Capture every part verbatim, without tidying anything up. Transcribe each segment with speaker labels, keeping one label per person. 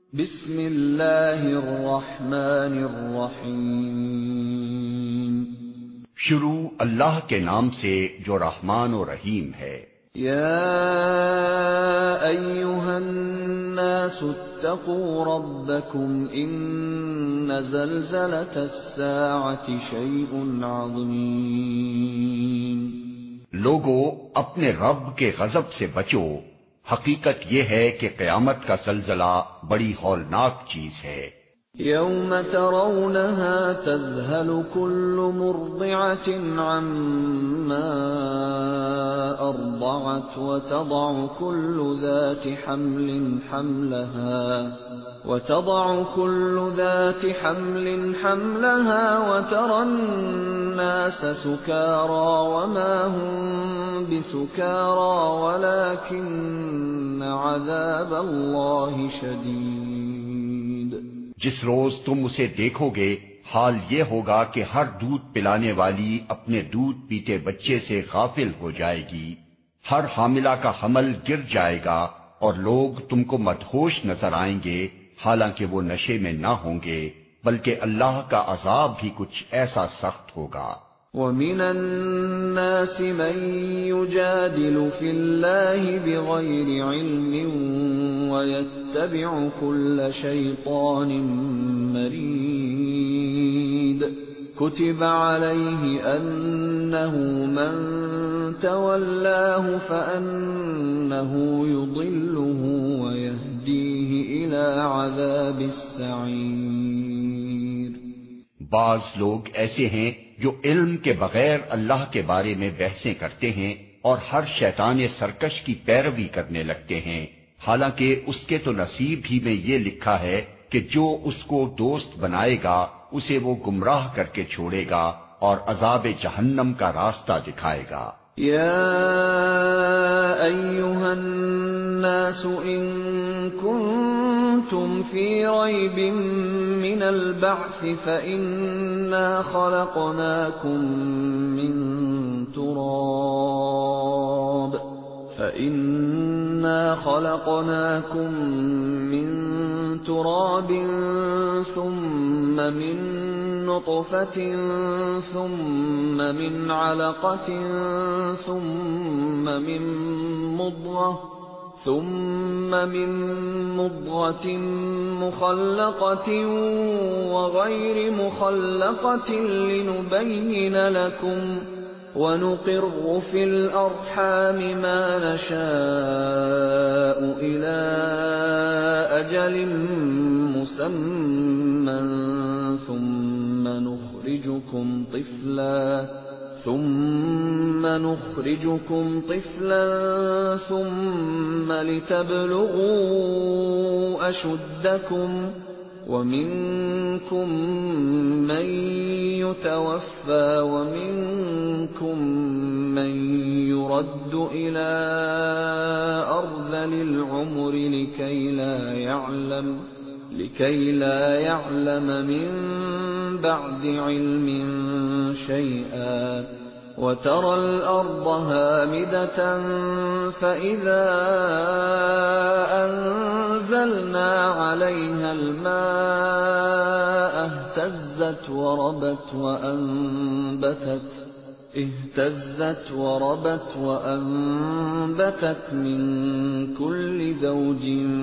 Speaker 1: بسم اللہ الرحمن الرحیم۔
Speaker 2: شروع اللہ کے نام سے جو رحمان و رحیم ہے۔
Speaker 1: یا ایھا الناس اتقوا ربکم ان زلزلۃ الساعۃ شیء عظیم۔
Speaker 2: لوگو اپنے رب کے غضب سے بچو، حقیقت یہ ہے کہ قیامت کا زلزلہ بڑی ہولناک چیز ہے۔
Speaker 1: یوم ترونها تذہل کل مرضعة عما ارضعت وتضع كل ذات حمل حملها وتضع كل ذات حمل حملها وترى الناس سكارى وما هم بسكارى ولكن عذاب الله شديد۔
Speaker 2: جس روز تم اسے دیکھو گے حال یہ ہوگا کہ ہر دودھ پلانے والی اپنے دودھ پیتے بچے سے غافل ہو جائے گی، ہر حاملہ کا حمل گر جائے گا اور لوگ تم کو مدہوش نظر آئیں گے، حالانکہ وہ نشے میں نہ ہوں گے، بلکہ اللہ کا عذاب بھی کچھ ایسا سخت ہوگا۔
Speaker 1: وَمِنَ النَّاسِ مَن يُجَادِلُ فِي اللَّهِ بِغَيْرِ عِلْمٍ وَيَتَّبِعُ كُلَّ شَيْطَانٍ مَّرِيدٍ كُتِبَ عَلَيْهِ أَنَّهُ مَن تَوَلَّاهُ فَأَنَّهُ يُضِلُّهُ وَيَهْدِيهِ إِلَى عَذَابِ السَّعِيرِ۔
Speaker 2: بعض لوگ ایسے ہیں جو علم کے بغیر اللہ کے بارے میں بحثیں کرتے ہیں اور ہر شیطان سرکش کی پیروی کرنے لگتے ہیں، حالانکہ اس کے تو نصیب ہی میں یہ لکھا ہے کہ جو اس کو دوست بنائے گا اسے وہ گمراہ کر کے چھوڑے گا اور عذاب جہنم کا راستہ دکھائے گا۔
Speaker 1: یا ایھا الناس ان کنتم فی ریب من البعث فإنا خلقناکم من تراب فإنا خلقناكم من تراب ثم من نطفة ثم من علقة ثم من مضغة ثم من مضغة مخلقة وغير مخلقة لنبين لكم وَنُقِرُّ فِي الْأَرْحَامِ مَا نَشَاءُ إِلَىٰ أَجَلٍ مُّسَمًّى ثُمَّ نُخْرِجُكُمْ طِفْلًا ثُمَّ نُخْرِجُكُمْ طِفْلًا ثُمَّ لِتَبْلُغُوا أَشُدَّكُمْ وَمِنكُم مَّن يُتَوَفَّىٰ وَمِنكُم مَّن يُرَدُّ إِلَىٰ أَرْذَلِ الْعُمُرِ لِكَيْ لَا يَعْلَمَ لِكَيْ لَا يَعْلَمَ مِن بَعْدِ عِلْمٍ شَيْئًا وَتَرَى الْأَرْضَ هَامِدَةً فَإِذَا أَنزَلْنَا عَلَيْهَا الْمَاءَ اهْتَزَّتْ وَرَبَتْ وَأَنبَتَتْ اهْتَزَّتْ وَرَبَتْ وَأَنبَتَتْ مِن كُلِّ زَوْجٍ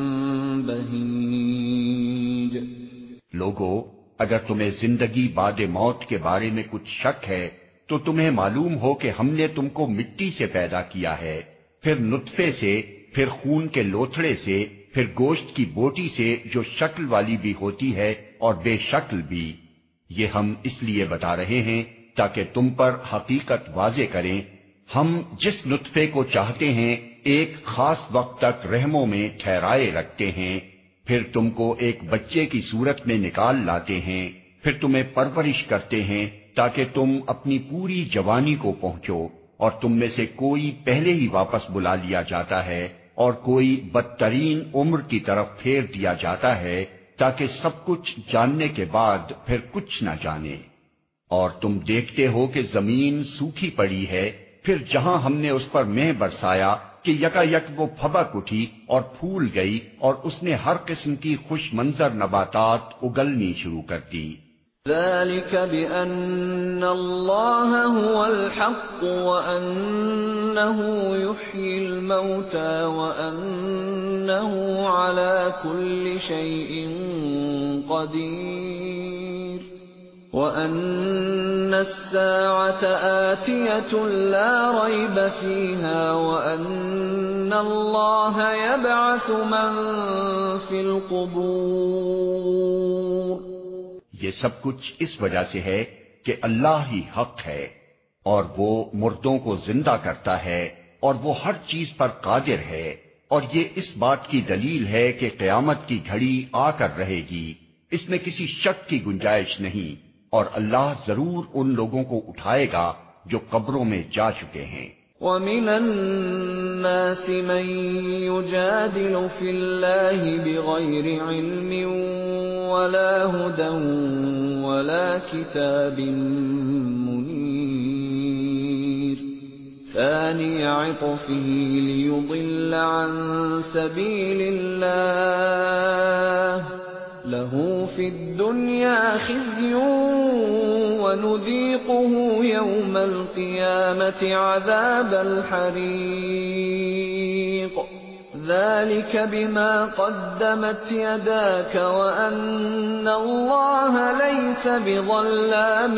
Speaker 1: بَهِيجٍ۔
Speaker 2: لوگو اگر تمہیں زندگی بعد موت کے بارے میں کچھ شک ہے تو تمہیں معلوم ہو کہ ہم نے تم کو مٹی سے پیدا کیا ہے، پھر نطفے سے، پھر خون کے لوتھڑے سے، پھر گوشت کی بوٹی سے جو شکل والی بھی ہوتی ہے اور بے شکل بھی۔ یہ ہم اس لیے بتا رہے ہیں تاکہ تم پر حقیقت واضح کریں۔ ہم جس نطفے کو چاہتے ہیں ایک خاص وقت تک رحموں میں ٹھہرائے رکھتے ہیں، پھر تم کو ایک بچے کی صورت میں نکال لاتے ہیں، پھر تمہیں پرورش کرتے ہیں تاکہ تم اپنی پوری جوانی کو پہنچو، اور تم میں سے کوئی پہلے ہی واپس بلا لیا جاتا ہے اور کوئی بدترین عمر کی طرف پھیر دیا جاتا ہے تاکہ سب کچھ جاننے کے بعد پھر کچھ نہ جانے۔ اور تم دیکھتے ہو کہ زمین سوکھی پڑی ہے، پھر جہاں ہم نے اس پر مہ برسایا کہ یکا یک وہ پھبک اٹھی اور پھول گئی اور اس نے ہر قسم کی خوش منظر نباتات اگلنی شروع کر دی۔
Speaker 1: ذلك بأن الله هو الحق وأنه يحيي الموتى وأنه على كل شيء قدير وأن الساعة آتية لا ريب فيها وأن الله يبعث من في القبور۔
Speaker 2: یہ سب کچھ اس وجہ سے ہے کہ اللہ ہی حق ہے اور وہ مردوں کو زندہ کرتا ہے اور وہ ہر چیز پر قادر ہے، اور یہ اس بات کی دلیل ہے کہ قیامت کی گھڑی آ کر رہے گی، اس میں کسی شک کی گنجائش نہیں، اور اللہ ضرور ان لوگوں کو اٹھائے گا جو قبروں میں جا چکے ہیں۔
Speaker 1: وَمِنَ النَّاسِ مَن يُجَادِلُ فِي اللَّهِ بِغَيْرِ عِلْمٍ وَلَا هُدًى وَلَا كِتَابٍ مُنِيرٍ ثَانِيَ عِطْفِهِ لِيُضِلَّ عَن سَبِيلِ اللَّهِ لَهُ فِي الدُّنْيَا خِزْيٌ وَنُذِيقُهُ يَوْمَ الْقِيَامَةِ عَذَابَ الْحَرِيقِ ذَلِكَ بِمَا قَدَّمَتْ يَدَاكَ وَأَنَّ اللَّهَ لَيْسَ بِظَلَّامٍ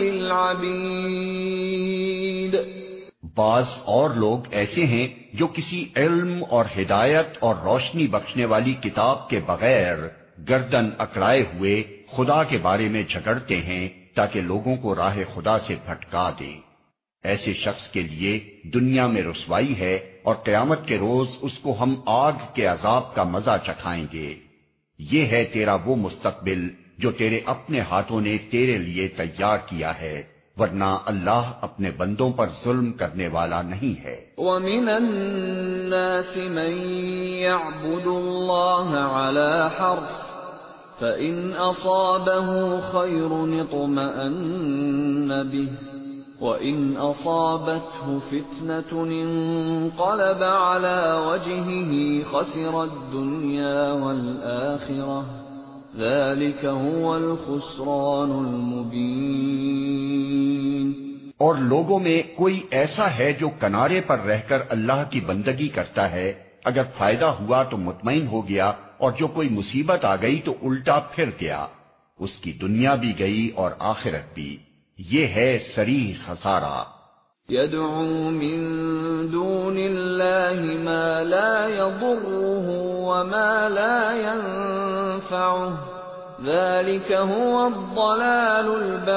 Speaker 1: لِّلْعَبِيدِ۔
Speaker 2: بعض اور لوگ ایسے ہیں جو کسی علم اور ہدایت اور روشنی بخشنے والی کتاب کے بغیر گردن اکڑائے ہوئے خدا کے بارے میں جھگڑتے ہیں تاکہ لوگوں کو راہ خدا سے بھٹکا دیں۔ ایسے شخص کے لیے دنیا میں رسوائی ہے اور قیامت کے روز اس کو ہم آگ کے عذاب کا مزہ چکھائیں گے۔ یہ ہے تیرا وہ مستقبل جو تیرے اپنے ہاتھوں نے تیرے لیے تیار کیا ہے، ورنہ اللہ اپنے بندوں پر ظلم کرنے والا نہیں ہے۔
Speaker 1: وَمِنَ النَّاسِ مَن يَعْبُدُ اللَّهَ عَلَى حَرْفٍ فَإِنْ أَصَابَهُ خَيْرٌ اطْمَأَنَّ بِهِ وَإِنْ أَصَابَتْهُ فِتْنَةٌ انقَلَبَ عَلَى وَجْهِهِ خَسِرَ الدُّنْيَا وَالْآخِرَةَ ذَلِكَ هُوَ الْخُسْرَانُ الْمُبِينُ۔
Speaker 2: اور لوگوں میں کوئی ایسا ہے جو کنارے پر رہ کر اللہ کی بندگی کرتا ہے، اگر فائدہ ہوا تو مطمئن ہو گیا، اور جو کوئی مصیبت آ گئی تو الٹا پھر گیا، اس کی دنیا بھی گئی اور آخرت بھی۔ یہ ہے صریح خسارہ۔
Speaker 1: يَدْعُو مِن دُونِ اللَّهِ مَا لَا يَضُرُّهُ وَمَا لَا يَنفَعُهُ ذَلِكَ هُوَ الضَّلَالُ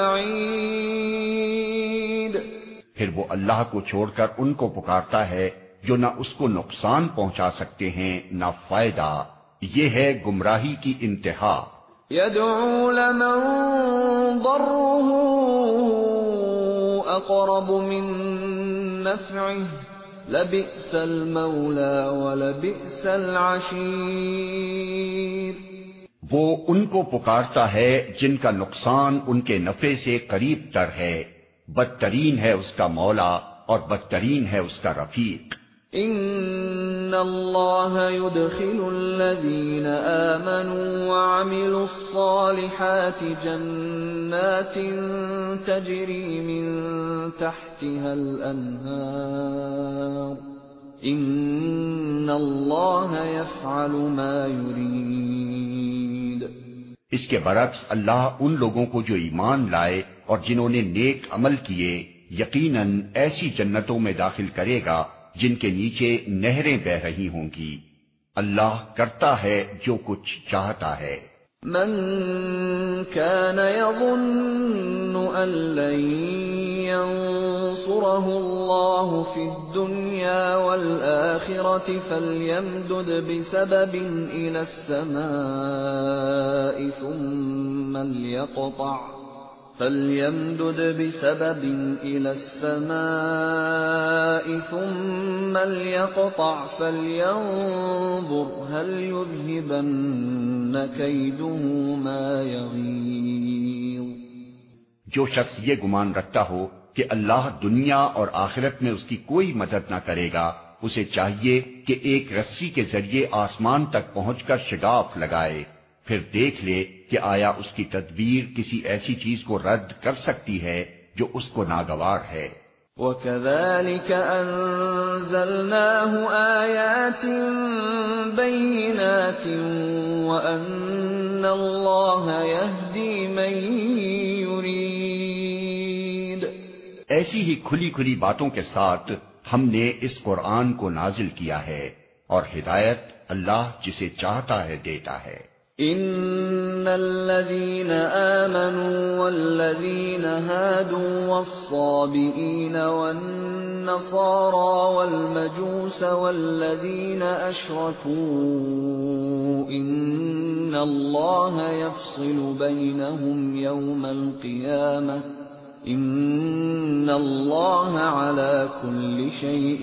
Speaker 1: الْبَعِيدُ۔
Speaker 2: پھر وہ اللہ کو چھوڑ کر ان کو پکارتا ہے جو نہ اس کو نقصان پہنچا سکتے ہیں نہ فائدہ، یہ ہے گمراہی کی انتہا۔
Speaker 1: يَدْعُو لَمَن ضَرُّهُ أَقْرَبُ مِن نَّفْعِهِ لَبِئْسَ الْمَوْلَىٰ وَلَبِئْسَ الْعَشِيرُ۔
Speaker 2: وہ ان کو پکارتا ہے جن کا نقصان ان کے نفع سے قریب تر ہے، بدترین ہے اس کا مولا اور بدترین ہے اس کا رفیق۔
Speaker 1: ان اللہ يدخل الذین آمنوا وعملوا الصالحات جنات تجری من تحتها الانہار ان اللہ یفعل ما یرید۔
Speaker 2: اس کے برعکس اللہ ان لوگوں کو جو ایمان لائے اور جنہوں نے نیک عمل کیے یقیناً ایسی جنتوں میں داخل کرے گا جن کے نیچے نہریں بہ رہی ہوں گی۔ اللہ کرتا ہے جو کچھ چاہتا ہے۔
Speaker 1: من كان يظن أن لن ينصره الله في الدنيا والآخرة فليمدد بسبب إلى السماء ثم ليقطع فَلْيَمْدُدْ بِسَبَبٍ إِلَى السَّمَاءِ ثُمَّ لْيَقْطَعْ فَلْيَنظُرْ هَلْ يُذْهِبَنَّ كَيْدُهُ مَا يَغِيظُ۔
Speaker 2: جو شخص یہ گمان رکھتا ہو کہ اللہ دنیا اور آخرت میں اس کی کوئی مدد نہ کرے گا اسے چاہیے کہ ایک رسی کے ذریعے آسمان تک پہنچ کر شگاف لگائے، پھر دیکھ لے کہ آیا اس کی تدبیر کسی ایسی چیز کو رد کر سکتی ہے جو اس کو ناگوار ہے۔
Speaker 1: وَكَذَلِكَ أَنزَلْنَاهُ آيَاتٍ بَيِّنَاتٍ وَأَنَّ اللَّهَ يَهْدِي مَن يُرِيدُ۔
Speaker 2: ایسی ہی کھلی کھلی باتوں کے ساتھ ہم نے اس قرآن کو نازل کیا ہے، اور ہدایت اللہ جسے چاہتا ہے دیتا ہے۔
Speaker 1: ان الذين آمنوا والذين هادوا والصابئين والنصارى والمجوس والذين أشركوا إن الله يفصل بينهم يوم القيامة إن الله على كل شيء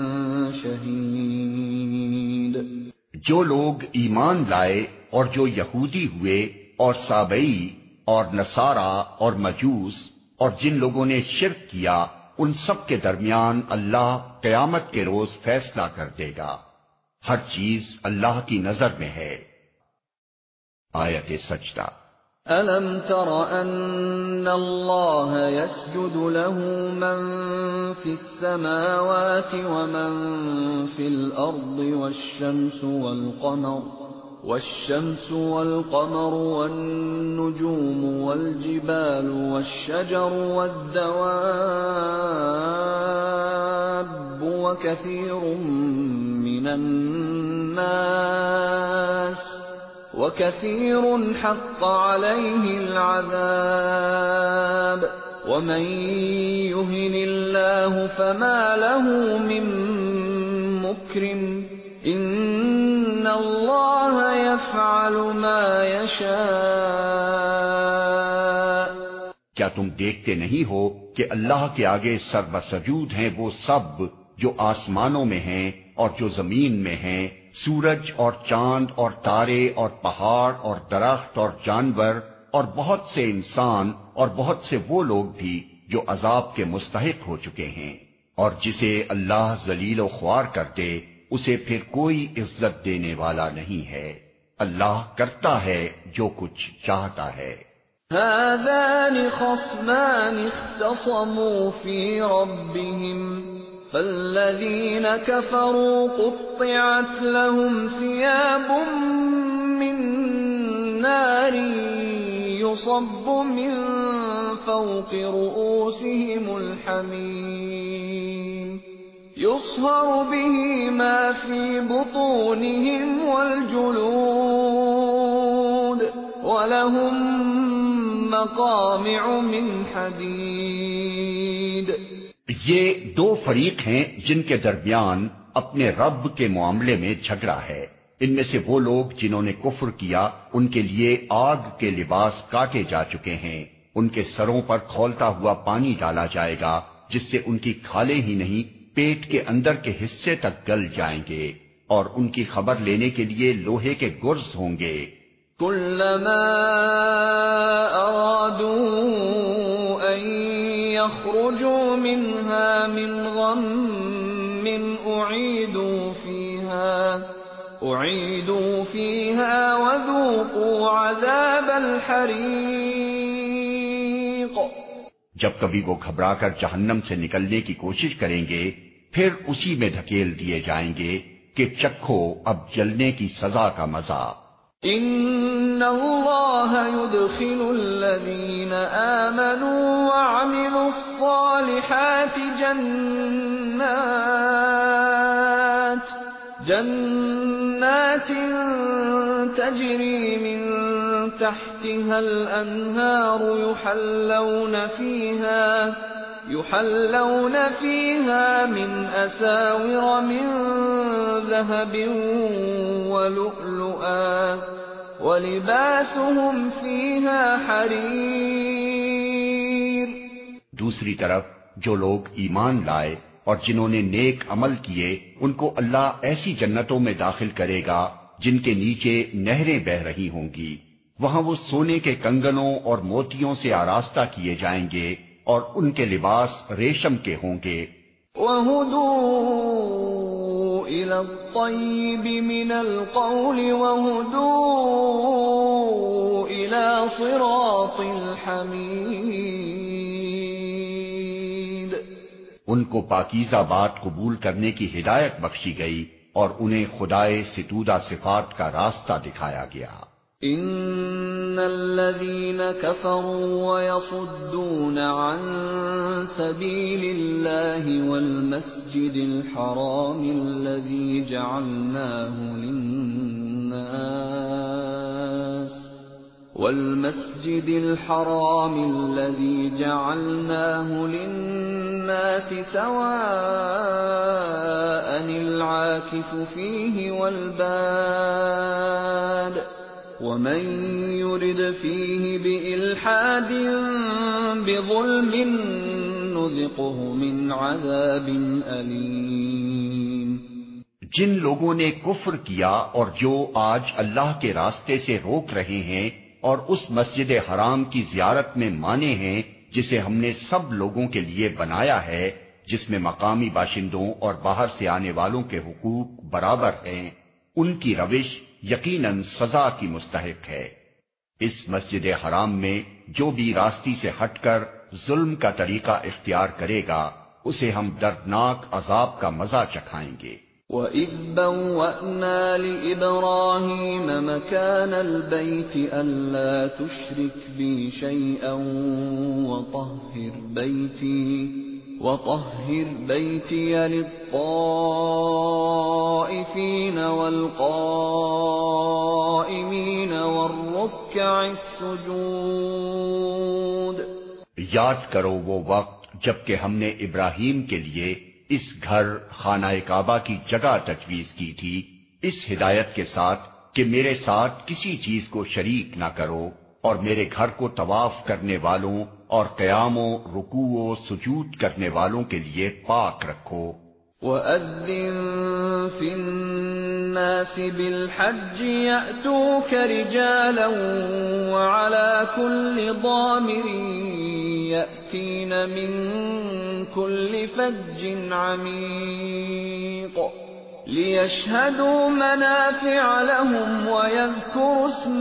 Speaker 1: شهيد۔
Speaker 2: جو لوگ ایمان لائے اور جو یہودی ہوئے اور سابئی اور نصارہ اور مجوس اور جن لوگوں نے شرک کیا، ان سب کے درمیان اللہ قیامت کے روز فیصلہ کر دے گا۔ ہر چیز اللہ کی نظر میں ہے۔ آیت سجدہ۔
Speaker 1: أَلَمْ تَرَ أَنَّ اللَّهَ يَسْجُدُ لَهُ مَن فِي السَّمَاوَاتِ وَمَن فِي الْأَرْضِ وَالشَّمْسُ وَالْقَمَرُ وَالشَّمْسُ وَالْقَمَرُ وَالنُّجُومُ وَالْجِبَالُ وَالشَّجَرُ وَالدَّوَابُّ وَكَثِيرٌ مِّنَ النَّاسِ وَكَثِيرٌ حَقَّ عَلَيْهِ الْعَذَابُ وَمَن يُهِنِ اللَّهُ فَمَا لَهُ مِن مُّكْرِمٍ إِنَّ اللَّهَ يَفْعَلُ مَا يَشَاءُ۔
Speaker 2: کیا تم دیکھتے نہیں ہو کہ اللہ کے آگے سرو سجود ہیں وہ سب جو آسمانوں میں ہیں اور جو زمین میں ہیں، سورج اور چاند اور تارے اور پہاڑ اور درخت اور جانور اور بہت سے انسان اور بہت سے وہ لوگ بھی جو عذاب کے مستحق ہو چکے ہیں، اور جسے اللہ ذلیل و خوار کر دے اسے پھر کوئی عزت دینے والا نہیں ہے۔ اللہ کرتا ہے جو کچھ چاہتا ہے۔
Speaker 1: هذان خصمان اختصموا في ربهم فالذين كفروا قطعت لهم ثياب من نار يصب من فوق رؤوسهم الحميم يصهر به ما في بطونهم والجلود ولهم مقامع من حديد۔
Speaker 2: یہ دو فریق ہیں جن کے درمیان اپنے رب کے معاملے میں جھگڑا ہے۔ ان میں سے وہ لوگ جنہوں نے کفر کیا ان کے لیے آگ کے لباس کاٹے جا چکے ہیں، ان کے سروں پر کھولتا ہوا پانی ڈالا جائے گا جس سے ان کی کھالیں ہی نہیں پیٹ کے اندر کے حصے تک گل جائیں گے، اور ان کی خبر لینے کے لیے لوہے کے گرز ہوں گے۔
Speaker 1: كلما أرادوا أن يخرجوا منها من غم أعيدوا فيها أعيدوا فيها وذوقوا عذاب الحريق۔
Speaker 2: جب کبھی وہ گھبرا کر جہنم سے نکلنے کی کوشش کریں گے پھر اسی میں دھکیل دیے جائیں گے کہ چکھو اب جلنے کی سزا کا مزہ۔
Speaker 1: ان اللہ يدخل الذین آمنوا وعملوا الصالحات جنات جنات تجری من تحتها الانہار يحلون فيها يحلون فيها من أساور من ذهب ولؤلؤا وَلِبَاسُهُمْ فِيهَا حَرِيرٌ۔
Speaker 2: دوسری طرف جو لوگ ایمان لائے اور جنہوں نے نیک عمل کیے ان کو اللہ ایسی جنتوں میں داخل کرے گا جن کے نیچے نہریں بہہ رہی ہوں گی، وہاں وہ سونے کے کنگنوں اور موتیوں سے آراستہ کیے جائیں گے اور ان کے لباس ریشم کے ہوں گے۔
Speaker 1: وَهُدُوا إلى الطيب من القول وهدوا إلى صراط الحميد.
Speaker 2: ان کو پاکیزہ بات قبول کرنے کی ہدایت بخشی گئی اور انہیں خدائے ستودہ صفات کا راستہ دکھایا گیا.
Speaker 1: ان الذين كفروا ويصدون عن سبيل الله والمسجد الحرام الذي جعلناه للناس والمسجد الحرام الذي جعلناه للناس سواء العاكف فيه والباد ومن يرد فيه بإلحاد بظلم نذقه من عذاب أليم.
Speaker 2: جن لوگوں نے کفر کیا اور جو آج اللہ کے راستے سے روک رہے ہیں اور اس مسجد حرام کی زیارت میں مانے ہیں جسے ہم نے سب لوگوں کے لیے بنایا ہے، جس میں مقامی باشندوں اور باہر سے آنے والوں کے حقوق برابر ہیں، ان کی روش یقیناً سزا کی مستحق ہے. اس مسجد حرام میں جو بھی راستی سے ہٹ کر ظلم کا طریقہ اختیار کرے گا اسے ہم دردناک عذاب کا مزہ چکھائیں گے.
Speaker 1: وَإِذْ بَوَّأْنَا لِإِبْرَاهِيمَ مَكَانَ الْبَيْتِ أَلَّا تُشْرِكْ بِي شَيْئًا وَطَهِّرْ بَيْتِي وَطَهِّرْ بَيْتِيَ لِلطَّائِفِينَ وَالْقَائِمِينَ وَالرُّكَّعِ السُّجُودِ.
Speaker 2: یاد کرو وہ وقت جبکہ ہم نے ابراہیم کے لیے اس گھر خانہ کعبہ کی جگہ تجویز کی تھی اس ہدایت کے ساتھ کہ میرے ساتھ کسی چیز کو شریک نہ کرو اور میرے گھر کو طواف کرنے والوں اور قیام و رکوع و سجود کرنے والوں کے لیے پاک رکھو.
Speaker 1: وَأَذِّن فِي النَّاسِ بِالْحَجِّ يَأْتُوكَ رِجَالًا وَعَلَى كُلِّ ضَامِرٍ يَأْتِينَ مِنْ كُلِّ فَجٍّ عَمِيقٍ لِيَشْهَدُوا مَنَافِعَ لَهُمْ وَيَذْكُرُوا اسْمَ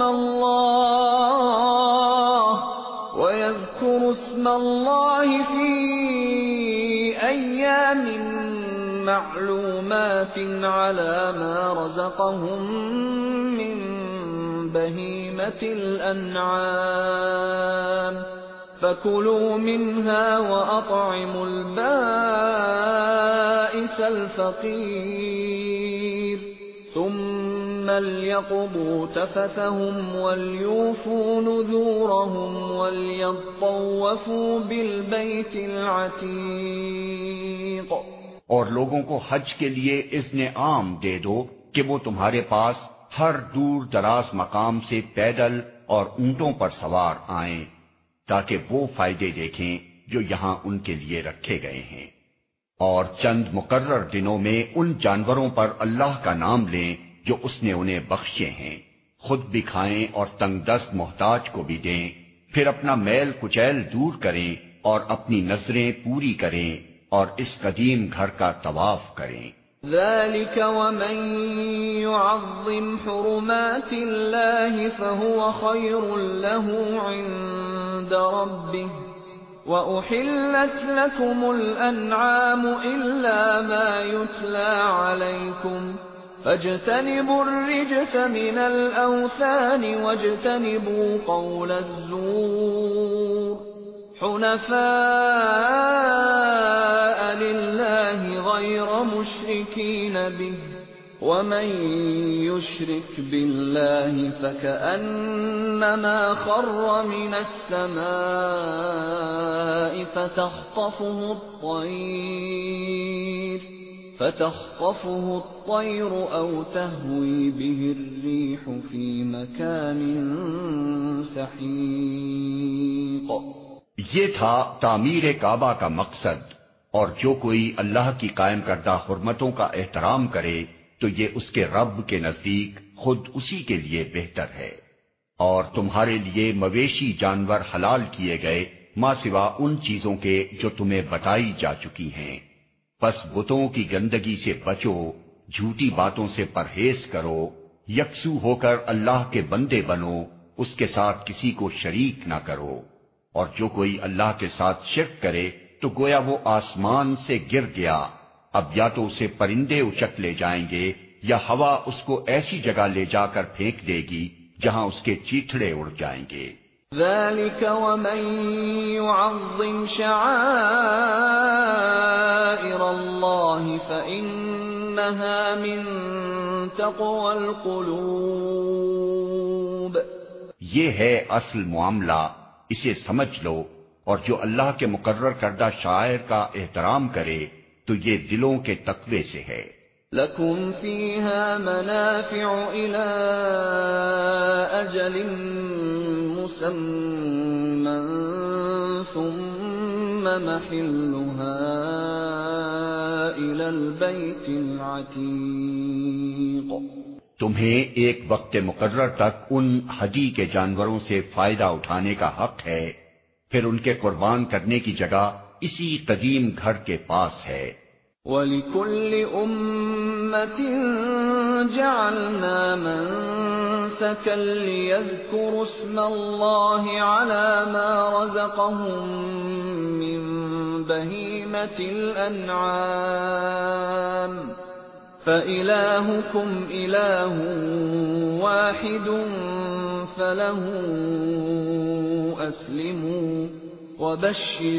Speaker 1: اللَّهِ وَيَذْكُرُوا اسْمَ اللَّهِ فِي أَيَّامٍ مَّعْلُومَاتٍ عَلَى مَا رَزَقَهُم مِّن بَهِيمَةِ الْأَنْعَامِ فَكُلُوا مِنْهَا وَأَطْعِمُوا الْبَائِسَ الْفَقِيرَ ثُمَّ لْيَقْضُوا تَفَثَهُمْ وَلْيُوفُوا نُذُورَهُمْ وَلْيَطَّوَّفُوا بِالْبَيْتِ الْعَتِيقِ.
Speaker 2: اور لوگوں کو حج کے لیے اذن عام دے دو کہ وہ تمہارے پاس ہر دور دراز مقام سے پیدل اور اونٹوں پر سوار آئیں تاکہ وہ فائدے دیکھیں جو یہاں ان کے لیے رکھے گئے ہیں، اور چند مقرر دنوں میں ان جانوروں پر اللہ کا نام لیں جو اس نے انہیں بخشے ہیں، خود بھی کھائیں اور تنگ دست محتاج کو بھی دیں، پھر اپنا میل کچیل دور کریں اور اپنی نظریں پوری کریں اور اس قدیم گھر کا طواف کریں.
Speaker 1: ذَلِكَ وَمَن يُعَظِّمْ حُرُمَاتِ اللَّهِ فَهُوَ خَيْرٌ لَّهُ عِندَ رَبِّهِ وَأُحِلَّتْ لَكُمُ الْأَنْعَامُ إِلَّا مَا يُتْلَى عَلَيْكُمْ فَاجْتَنِبُوا الرِّجْسَ مِنَ الْأَوْثَانِ وَاجْتَنِبُوا قَوْلَ الزُّورِ حُنَفَاءَ لِلَّهِ غَيْرَ مُشْرِكِينَ بِهِ وَمَن يُشْرِكْ بِاللَّهِ فَكَأَنَّمَا خَرَّ مِنَ السَّمَاءِ فَتَخْطَفُهُ الطَّيْرُ فَتَخْطَفُهُ الطَّيْرُ أَوْ تَهْوِي بِهِ الرِّيحُ فِي مَكَانٍ سَحِيقٍ.
Speaker 2: یہ تھا تعمیر کعبہ کا مقصد، اور جو کوئی اللہ کی قائم کردہ حرمتوں کا احترام کرے تو یہ اس کے رب کے نزدیک خود اسی کے لیے بہتر ہے. اور تمہارے لیے مویشی جانور حلال کیے گئے ماں سوا ان چیزوں کے جو تمہیں بتائی جا چکی ہیں، پس بتوں کی گندگی سے بچو جھوٹی باتوں سے پرہیز کرو، یکسو ہو کر اللہ کے بندے بنو، اس کے ساتھ کسی کو شریک نہ کرو، اور جو کوئی اللہ کے ساتھ شرک کرے تو گویا وہ آسمان سے گر گیا، اب یا تو اسے پرندے اچک لے جائیں گے یا ہوا اس کو ایسی جگہ لے جا کر پھینک دے گی جہاں اس کے چیتھڑے اڑ جائیں گے۔
Speaker 1: ذَلِكَ وَمَن يُعَظِّمْ شَعَائِرَ اللَّهِ فَإِنَّهَا مِن تَقْوَى الْقُلُوبِ۔
Speaker 2: یہ ہے اصل معاملہ، اسے سمجھ لو، اور جو اللہ کے مقرر کردہ شعائر کا احترام کرے تو یہ دلوں کے تقوی سے ہے۔
Speaker 1: لَكُمْ فِيهَا مَنَافِعُ إِلَىٰ أَجَلٍ مُّسَمًّى ثُمَّ مَحِلُّهَا إِلَى الْبَيْتِ الْعَتِيقِ۔
Speaker 2: تمہیں ایک وقت مقرر تک ان حدی کے جانوروں سے فائدہ اٹھانے کا حق ہے، پھر ان کے قربان کرنے کی جگہ اسی قدیم گھر کے پاس ہے۔
Speaker 1: وَلِكُلِّ أُمَّةٍ جَعَلْنَا مَنسَكًا لِيَذْكُرُوا اسْمَ اللَّهِ عَلَى مَا رَزَقَهُم مِّن بَهِيمَةِ الْأَنْعَامِ فَإِلَٰهُكُمْ إِلَٰهٌ وَاحِدٌ فَلَهُ أَسْلِمُوا وَبَشِّرِ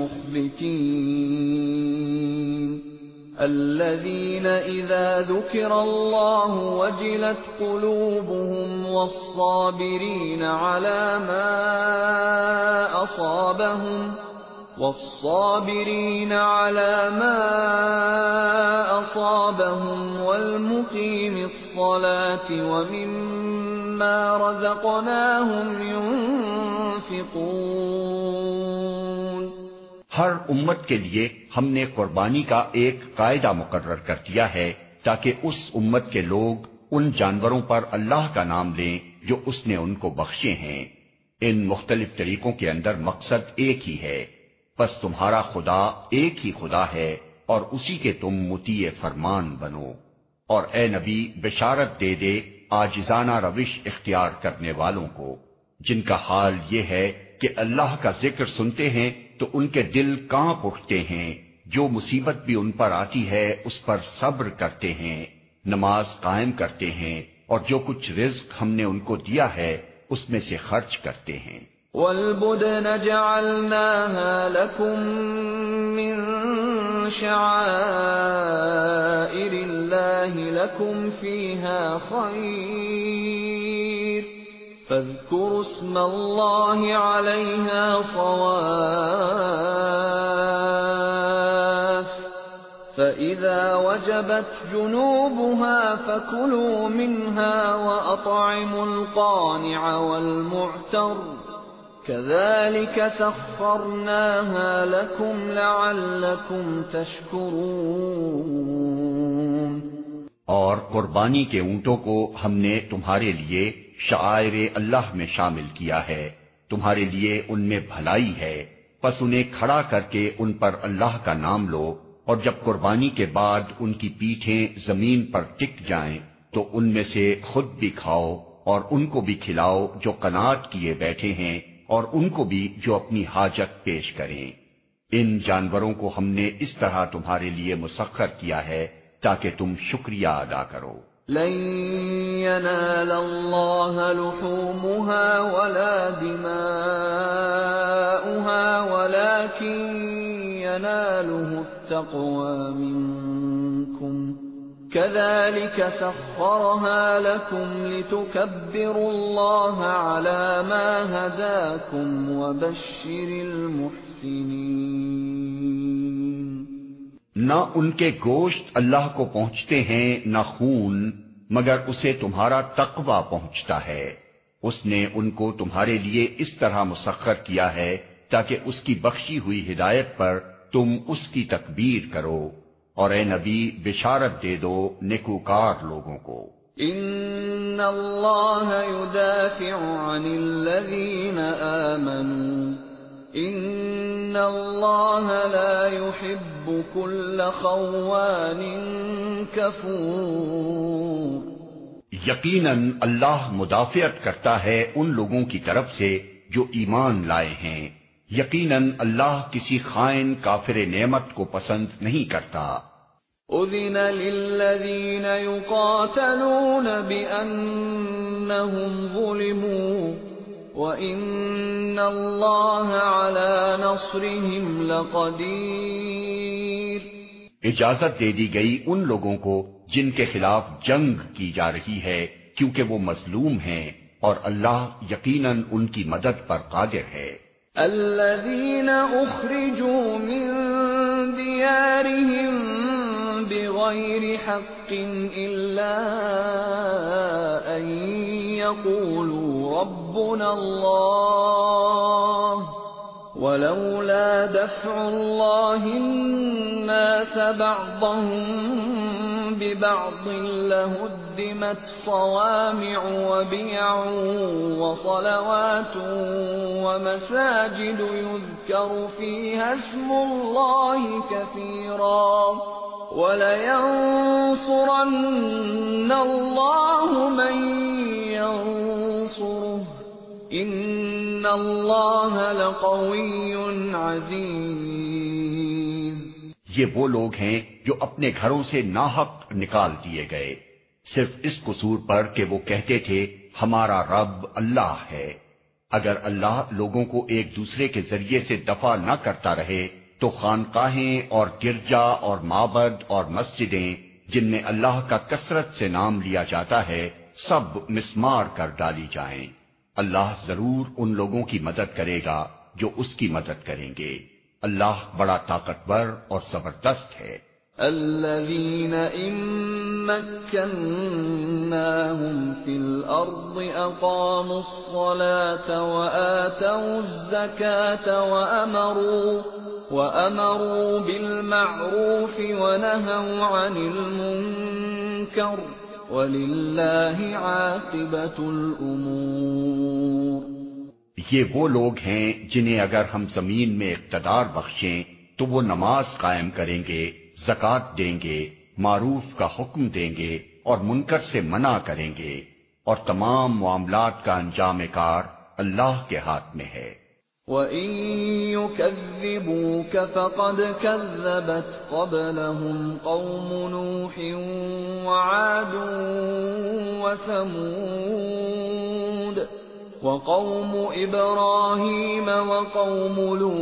Speaker 1: الْمُخْبِتِينَ الَّذِينَ إِذَا ذُكِرَ اللَّهُ وَجِلَتْ قُلُوبُهُمْ وَالصَّابِرِينَ عَلَى مَا أَصَابَهُمْ والصابرين على ما أصابهم والمقيم الصلاة ومما رزقناهم ينفقون۔
Speaker 2: ہر امت کے لیے ہم نے قربانی کا ایک قاعدہ مقرر کر دیا ہے تاکہ اس امت کے لوگ ان جانوروں پر اللہ کا نام لیں جو اس نے ان کو بخشے ہیں۔ ان مختلف طریقوں کے اندر مقصد ایک ہی ہے، بس تمہارا خدا ایک ہی خدا ہے اور اسی کے تم مطیع فرمان بنو۔ اور اے نبی بشارت دے دے عاجزانہ روش اختیار کرنے والوں کو، جن کا حال یہ ہے کہ اللہ کا ذکر سنتے ہیں تو ان کے دل کانپ اٹھتے ہیں، جو مصیبت بھی ان پر آتی ہے اس پر صبر کرتے ہیں، نماز قائم کرتے ہیں، اور جو کچھ رزق ہم نے ان کو دیا ہے اس میں سے خرچ کرتے ہیں۔
Speaker 1: وَالْبُدْنَ جَعَلْنَاهَا لَكُم مِّن شَعَائِرِ اللَّهِ لَكُمْ فِيهَا خَيْرٌ فَاذْكُرُوا اسْمَ اللَّهِ عَلَيْهَا صَوَافَّ فَإِذَا وَجَبَتْ جُنُوبُهَا فَكُلُوا مِنْهَا وَأَطْعِمُوا الْقَانِعَ وَالْمُعْتَرَّ كَذَلِكَ سَخَّرْنَاهَا لَكُمْ لَعَلَّكُمْ تَشْكُرُونَ۔
Speaker 2: اور قربانی کے اونٹوں کو ہم نے تمہارے لیے شعائر اللہ میں شامل کیا ہے، تمہارے لیے ان میں بھلائی ہے، پس انہیں کھڑا کر کے ان پر اللہ کا نام لو، اور جب قربانی کے بعد ان کی پیٹھیں زمین پر ٹک جائیں تو ان میں سے خود بھی کھاؤ اور ان کو بھی کھلاؤ جو قناعت کیے بیٹھے ہیں، اور ان کو بھی جو اپنی حاجت پیش کریں۔ ان جانوروں کو ہم نے اس طرح تمہارے لیے مسخر کیا ہے تاکہ تم شکریہ ادا کرو۔
Speaker 1: لن ينال الله لحومها ولا دماؤها ولكن يناله التقوى منكم كذلك سخرها لكم لتكبروا الله على ما هداكم وبشر المحسنين۔
Speaker 2: نہ ان کے گوشت اللہ کو پہنچتے ہیں نہ خون، مگر اسے تمہارا تقوی پہنچتا ہے۔ اس نے ان کو تمہارے لیے اس طرح مسخر کیا ہے تاکہ اس کی بخشی ہوئی ہدایت پر تم اس کی تکبیر کرو، اور اے نبی بشارت دے دو نیکوکار لوگوں کو۔
Speaker 1: ان اللہ یدافع عن الذین آمنوا ان اللہ لا يحب كل خوان كفور
Speaker 2: یقیناً اللہ مدافعت کرتا ہے ان لوگوں کی طرف سے جو ایمان لائے ہیں، یقیناً اللہ کسی خائن کافر نعمت کو پسند نہیں کرتا۔
Speaker 1: اذن للذین یقاتلون بأنہم ظلموا وَإِنَّ اللَّهَ عَلَى نَصْرِهِمْ لَقَدِيرٌ
Speaker 2: اجازت دے دی گئی ان لوگوں کو جن کے خلاف جنگ کی جا رہی ہے کیونکہ وہ مظلوم ہیں، اور اللہ یقیناً ان کی مدد پر قادر ہے۔
Speaker 1: الذين اخرجوا من ديارهم بغير حق الا ان يقولوا ربنا الله ولولا دفع الله الناس بعضهم ببعض لهدمت صوامع وبيع وصلوات ومساجد يذكر فيها اسم الله كثيرا وَلَيَنصُرَنَّ اللَّهُ مَن يَنصُرُهُ إِنَّ اللَّهَ لَقَوِيٌّ عَزِيزٌ
Speaker 2: یہ وہ لوگ ہیں جو اپنے گھروں سے ناحق نکال دیے گئے صرف اس قصور پر کہ وہ کہتے تھے ہمارا رب اللہ ہے۔ اگر اللہ لوگوں کو ایک دوسرے کے ذریعے سے دفع نہ کرتا رہے تو خانقاہیں اور گرجا اور معبد اور مسجدیں جن میں اللہ کا کثرت سے نام لیا جاتا ہے سب مسمار کر ڈالی جائیں۔ اللہ ضرور ان لوگوں کی مدد کرے گا جو اس کی مدد کریں گے۔ اللہ بڑا طاقتور اور زبردست ہے۔
Speaker 1: الذين إن مكناهم في الأرض أقاموا الصلاة وآتوا الزكاة وأمروا وأمروا بالمعروف ونهوا عن المنكر وَلِلَّهِ عَاقِبَةُ الْأُمُورِ
Speaker 2: یہ وہ لوگ ہیں جنہیں اگر ہم زمین میں اقتدار بخشیں تو وہ نماز قائم کریں گے، زکوٰۃ دیں گے، معروف کا حکم دیں گے اور منکر سے منع کریں گے، اور تمام معاملات کا انجام کار اللہ کے ہاتھ میں ہے۔
Speaker 1: وَإِن يُكَذِّبُوكَ فَقَدْ كَذَّبَتْ قَبْلَهُمْ قَوْمُ نُوحٍ وَعَادٌ وَثَمُودُ وَقَوْمُ إِبْرَاهِيمَ وَقَوْمُ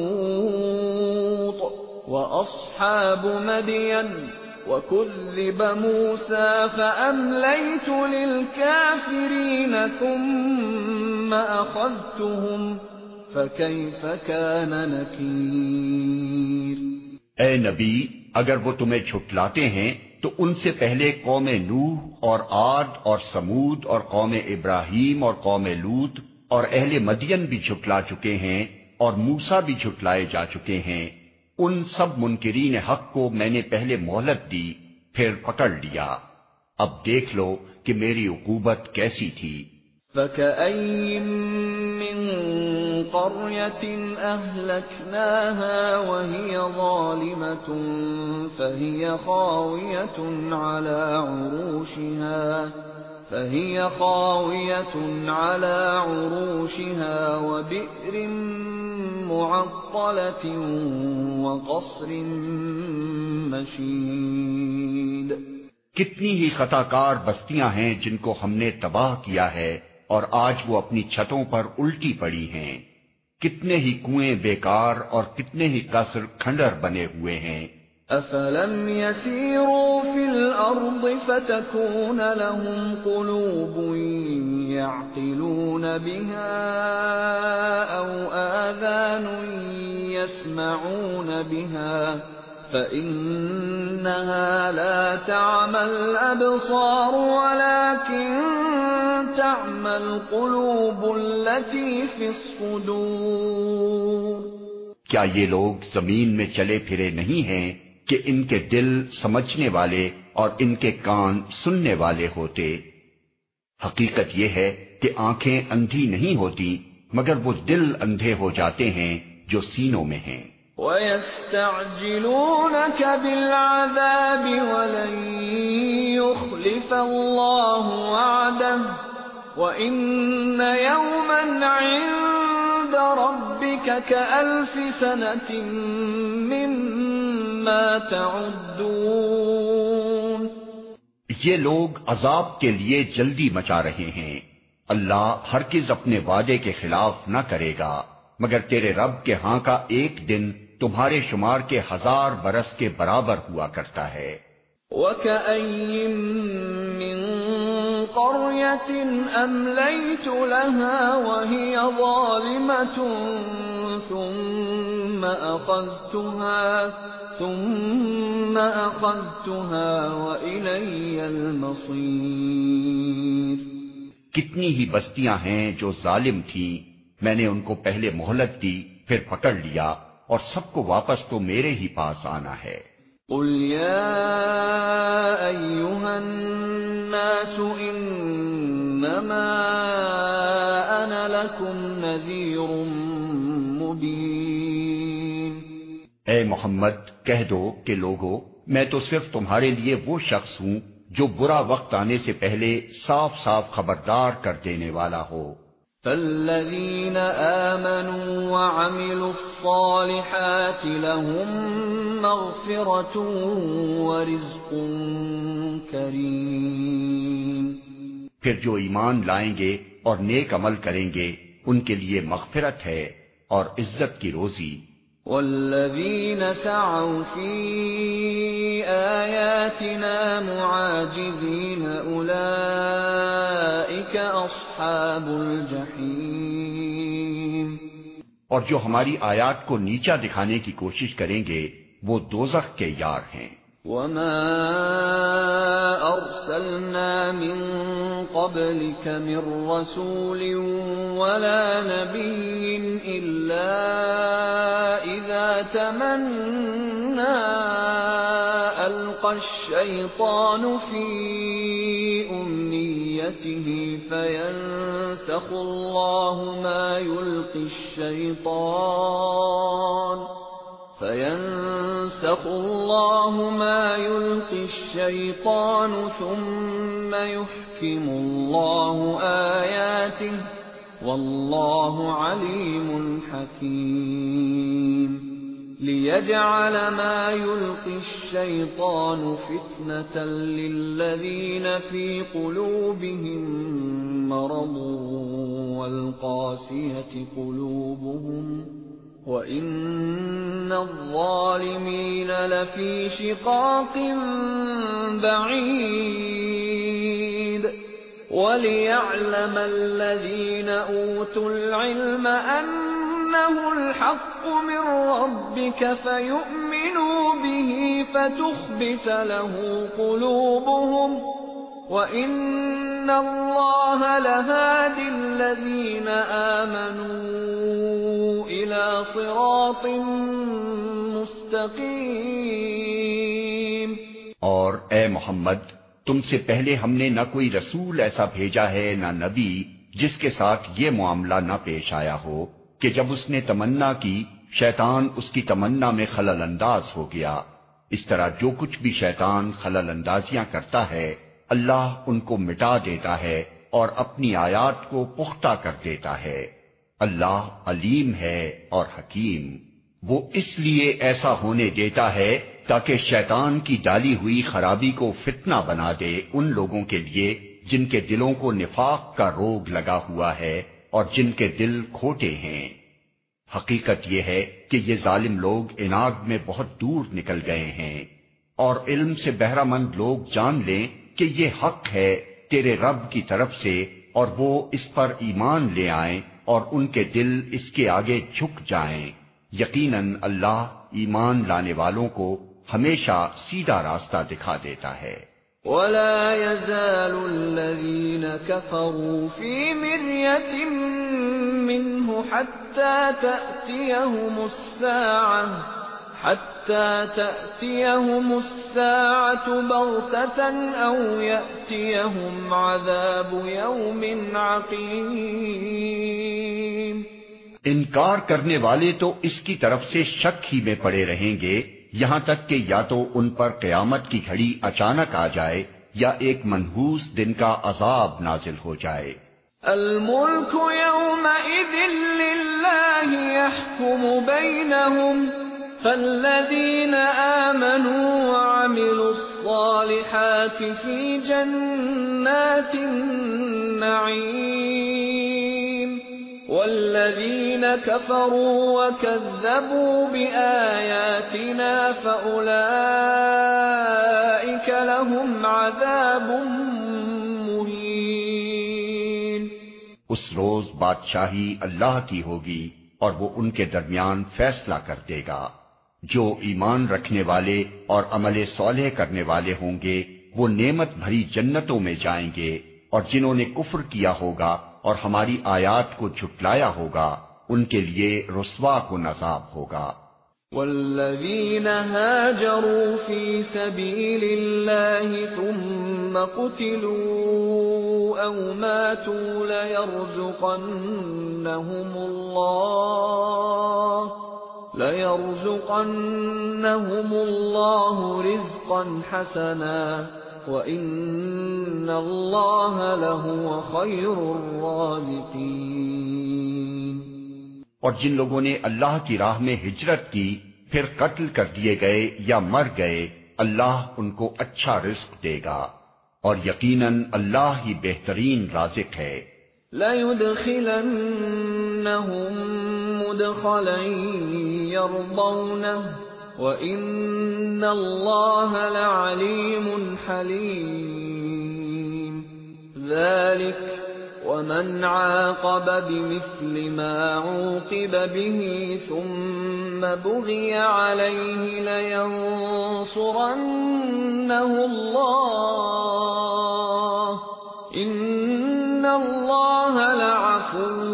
Speaker 1: لُوطٍ وَأَصْحَابُ مَدْيَنَ وَكُذِّبَ مُوسَى فَأَمْلَيْتُ لِلْكَافِرِينَ ثُمَّ أَخَذْتُهُمْ فَكَيْفَ كَانَ نَكِيرِ
Speaker 2: اے نبی، اگر وہ تمہیں جھٹلاتے ہیں تو ان سے پہلے قوم نوح اور عاد اور سمود اور قوم ابراہیم اور قوم لوط اور اہل مدین بھی جھٹلا چکے ہیں اور موسیٰ بھی جھٹلائے جا چکے ہیں۔ ان سب منکرین حق کو میں نے پہلے مہلت دی پھر پکڑ لیا۔ اب دیکھ لو کہ میری عقوبت کیسی تھی۔
Speaker 1: فَكَأَيٍّ مِّن قَرْيَةٍ أَهْلَكْنَاهَا وَهِيَ ظَالِمَةٌ فَهِيَ خَاوِيَةٌ عَلَى عُرُوشِهَا فَهِيَ خَاوِيَةٌ عَلَى عُرُوشِهَا وَبِئْرٍ مُّعَطَّلَةٍ وَقَصْرٍ مَّشِيدٍ
Speaker 2: کتنی ہی خطا کار بستیاں ہیں جن کو ہم نے تباہ کیا ہے اور آج وہ اپنی چھتوں پر الٹی پڑی ہیں۔ کتنے ہی کنویں بیکار اور کتنے ہی قصر کھنڈر بنے ہوئے ہیں۔
Speaker 1: أَفَلَمْ يَسِيرُوا فِي الْأَرْضِ فَتَكُونَ لَهُمْ قُلُوبٌ يَعْقِلُونَ بِهَا أَوْ آذَانٌ يَسْمَعُونَ بِهَا فَإِنَّهَا لَا تَعْمَى الْأَبْصَارُ وَلَكِن تَعْمَى الْقُلُوبُ الَّتِي فِي الصُّدُورِ
Speaker 2: کیا یہ لوگ زمین میں چلے پھرے نہیں ہیں کہ ان کے دل سمجھنے والے اور ان کے کان سننے والے ہوتے؟ حقیقت یہ ہے کہ آنکھیں اندھی نہیں ہوتی مگر وہ دل اندھے ہو جاتے ہیں جو سینوں میں ہیں۔
Speaker 1: وَيَسْتَعْجِلُونَكَ بِالْعَذَابِ وَلَن يُخْلِفَ اللَّهُ وَعْدَهُ وَإِنَّ يَوْمًا عِندَ رَبِّكَ كَأَلْفِ سَنَةٍ مِّمَّا تَعُدُّونَ۔
Speaker 2: یہ لوگ عذاب کے لیے جلدی مچا رہے ہیں، اللہ ہرگز اپنے وعدے کے خلاف نہ کرے گا، مگر تیرے رب کے ہاں کا ایک دن تمہارے شمار کے ہزار برس کے برابر ہوا کرتا ہے۔
Speaker 1: وَكَأَيِّن مِّن قَرْيَةٍ أَمْلَيْتُ لَهَا وَهِيَ ظَالِمَةٌ ثُمَّ أَخَذْتُهَا ثُمَّ أَخَذْتُهَا وَإِلَيَّ الْمَصِيرُ۔
Speaker 2: کتنی ہی بستیاں ہیں جو ظالم تھیں، میں نے ان کو پہلے مہلت دی، پھر پکڑ لیا، اور سب کو واپس تو میرے ہی پاس آنا ہے۔
Speaker 1: قُلْ يَا أَيُّهَا النَّاسُ إِنَّمَا أَنَا لَكُمْ نَذِيرٌ مُبِينٌ۔
Speaker 2: اے محمد کہہ دو کہ لوگو، میں تو صرف تمہارے لیے وہ شخص ہوں جو برا وقت آنے سے پہلے صاف صاف خبردار کر دینے والا ہو۔
Speaker 1: فَالَّذِينَ آمَنُوا وَعَمِلُوا الصَّالِحَاتِ لَهُم مَّغْفِرَةٌ وَرِزْقٌ كَرِيمٌ۔
Speaker 2: پھر جو ایمان لائیں گے اور نیک عمل کریں گے ان کے لیے مغفرت ہے اور عزت کی روزی۔
Speaker 1: وَالَّذِينَ سَعَوْا فِي آيَاتِنَا مُعَاجِزِينَ أُولَئِكَ أَصْحَابُ الْجَحِيمِ۔
Speaker 2: اور جو ہماری آیات کو نیچا دکھانے کی کوشش کریں گے وہ دوزخ کے یار ہیں۔
Speaker 1: وَمَا أَرْسَلْنَا مِن قَبْلِكَ مِن رَّسُولٍ وَلَا نَبِيٍّ إِلَّا إِذَا تَمَنَّىٰ أَلْقَى الشَّيْطَانُ فِي أُمْنِيَّتِهِ فَيَنسَخُ اللَّهُ مَا يُلْقِي الشَّيْطَانُ فَيَنسَخُ اللَّهُ مَا يُلْقِي الشَّيْطَانُ ثُمَّ يُحْكِمُ اللَّهُ آيَاتِهِ وَاللَّهُ عَلِيمٌ حَكِيمٌ۔ لِيَجْعَلَ مَا يُلْقِي الشَّيْطَانُ فِتْنَةً لِّلَّذِينَ فِي قُلُوبِهِم مَّرَضٌ وَالْقَاسِيَةِ قُلُوبُهُمْ وَإِنَّ الظَّالِمِينَ لَفِي شِقَاقٍ بَعِيدٍ۔ وَلِيَعْلَمَ الَّذِينَ أُوتُوا الْعِلْمَ أَنَّهُ الْحَقُّ مِن رَّبِّكَ فَيُؤْمِنُوا بِهِ فَتُخْبِتَ لَهُ قُلُوبُهُمْ وَإِنَّ اللَّهَ لَهَادِ الَّذِينَ آمَنُوا إِلَى صِرَاطٍ مُسْتَقِيمٍ۔
Speaker 2: اور اے محمد تم سے پہلے ہم نے نہ کوئی رسول ایسا بھیجا ہے نہ نبی جس کے ساتھ یہ معاملہ نہ پیش آیا ہو کہ جب اس نے تمنا کی شیطان اس کی تمنا میں خلل انداز ہو گیا۔ اس طرح جو کچھ بھی شیطان خلل اندازیاں کرتا ہے اللہ ان کو مٹا دیتا ہے اور اپنی آیات کو پختہ کر دیتا ہے۔ اللہ علیم ہے اور حکیم، وہ اس لیے ایسا ہونے دیتا ہے تاکہ شیطان کی ڈالی ہوئی خرابی کو فتنہ بنا دے ان لوگوں کے لیے جن کے دلوں کو نفاق کا روگ لگا ہوا ہے اور جن کے دل کھوٹے ہیں۔ حقیقت یہ ہے کہ یہ ظالم لوگ اناد میں بہت دور نکل گئے ہیں، اور علم سے بہرہ مند لوگ جان لیں کہ یہ حق ہے تیرے رب کی طرف سے، اور وہ اس پر ایمان لے آئیں اور ان کے دل اس کے آگے جھک جائیں۔ یقیناً اللہ ایمان لانے والوں کو ہمیشہ سیدھا راستہ دکھا دیتا ہے۔
Speaker 1: وَلَا يَزَالُ الَّذِينَ كَفَرُوا فِي مِرْيَةٍ مِّنْهُ حَتَّى تَأْتِيَهُمُ السَّاعَةُ حَتَّى تَأْتِيَهُمُ السَّاعَةُ بَغْتَةً أَوْ يَأْتِيَهُمْ عَذَابُ يَوْمٍ عَقِيمٍ۔
Speaker 2: انکار کرنے والے تو اس کی طرف سے شک ہی میں پڑے رہیں گے یہاں تک کہ یا تو ان پر قیامت کی گھڑی اچانک آ جائے یا ایک منحوس دن کا عذاب نازل ہو جائے۔
Speaker 1: الملك يومئذ لله يحكم بينهم فالذين آمنوا وعملوا الصالحات في جنات النعيم والذين كفروا وكذبوا بآياتنا فأولئك لهم عذاب مهين۔
Speaker 2: اس روز بادشاہی اللہ کی ہوگی اور وہ ان کے درمیان فیصلہ کر دے گا۔ جو ایمان رکھنے والے اور عمل صالح کرنے والے ہوں گے وہ نعمت بھری جنتوں میں جائیں گے، اور جنہوں نے کفر کیا ہوگا اور ہماری آیات کو جھٹلایا ہوگا ان کے لیے رسوا کن عذاب ہوگا۔
Speaker 1: والذین هاجروا فی سبیل اللہ ثم قتلوا او ماتوا لیرزقنہم اللہ لَيَرْزُقَنَّهُمُ اللَّهُ رِزْقًا حَسَنًا وَإِنَّ اللَّهَ لَهُوَ خَيْرُ الرَّازِقِينَ۔
Speaker 2: اور جن لوگوں نے اللہ کی راہ میں ہجرت کی پھر قتل کر دیے گئے یا مر گئے، اللہ ان کو اچھا رزق دے گا، اور یقیناً اللہ ہی بہترین رازق ہے۔
Speaker 1: لَيُدْخِلَنَّهُمْ مُدْخَلًا يَرْضَوْنَهُ وَإِنَّ اللَّهَ لَعَلِيمٌ حَلِيمٌ۔ ذَلِكَ وَمَنْ عَاقَبَ بِمِثْلِ مَا عُوقِبَ بِهِ ثُمَّ بُغِيَ عَلَيْهِ لَيَنصُرَنَّهُ اللَّهُ إِنَّ اللَّهَ لَعَفُوٌّ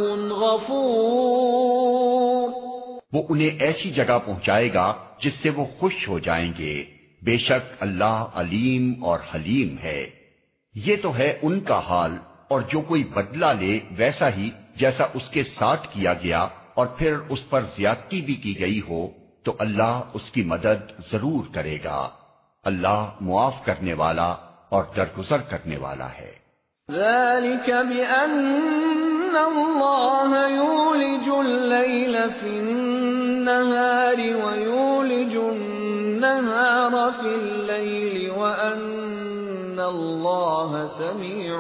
Speaker 1: غَفُورٌ۔
Speaker 2: وہ انہیں ایسی جگہ پہنچائے گا جس سے وہ خوش ہو جائیں گے، بے شک اللہ علیم اور حلیم ہے۔ یہ تو ہے ان کا حال، اور جو کوئی بدلہ لے ویسا ہی جیسا اس کے ساتھ کیا گیا اور پھر اس پر زیادتی بھی کی گئی ہو تو اللہ اس کی مدد ضرور کرے گا۔ اللہ معاف کرنے والا اور درگزر کرنے والا ہے۔
Speaker 1: ذَلِكَ بِأَنَّ اللَّهَ يُولِجُ اللَّيْلَ فِي النَّهَارِ وَيُولِجُ النَّهَارَ فِي اللَّيْلِ وَأَنَّ اللَّهَ سَمِيعٌ